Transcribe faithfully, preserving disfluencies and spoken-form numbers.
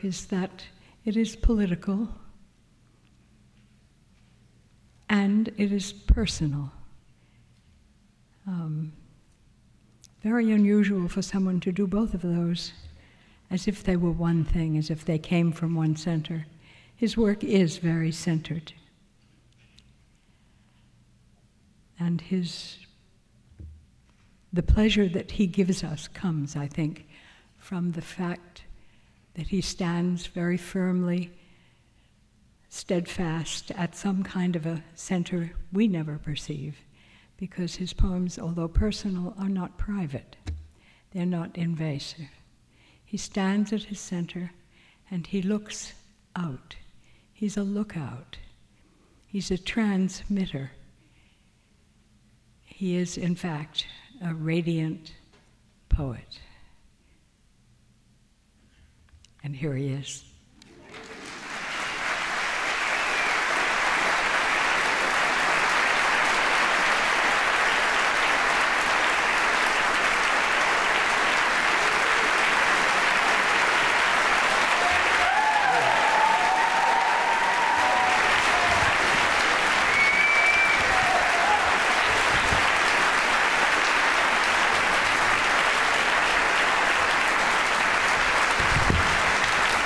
is that it is political and it is personal. Um, very unusual for someone to do both of those as if they were one thing, as if they came from one center. His work is very centered. And his, the pleasure that he gives us comes, I think, from the fact that he stands very firmly, steadfast at some kind of a center we never perceive, because his poems, although personal, are not private. They're not invasive. He stands at his center and he looks out. He's a lookout. He's a transmitter. He is, in fact, a radiant poet. And here he is.